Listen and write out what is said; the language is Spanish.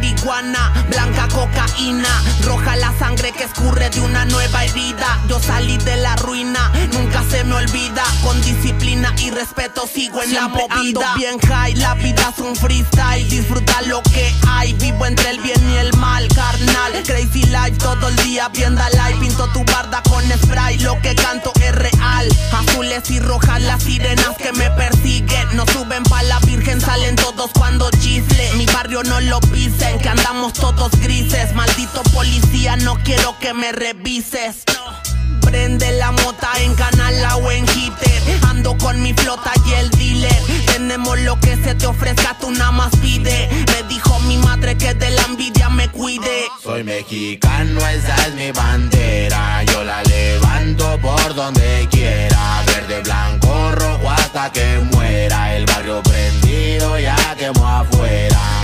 marihuana, blanca cocaína, roja la sangre que escurre de una nueva herida. Yo salí de la ruina, nunca se me olvida. Con disciplina y respeto sigo en siempre la movida. Ando bien high, la vida es un freestyle. Disfruta lo que hay, vivo entre el bien y el mal, carnal. Crazy life todo el día viendo live. Pinto tu barda con spray, lo que canto es real. Azules y rojas las sirenas que me persiguen. No suben pa' la virgen, salen todos cuando chisle. Mi barrio no lo pisen, que andamos todos grises. Maldito policía, no quiero que me revises. Prende la mota en Canala o en Hitter. Ando con mi flota y el dealer. Tenemos lo que se te ofrezca, tú nada más pide. Me dijo mi madre que de la envidia me cuide. Soy mexicano, esa es mi bandera. Yo la levanto por donde quiera. Verde, blanco, rojo hasta que muera. El barrio prendido ya quemó afuera.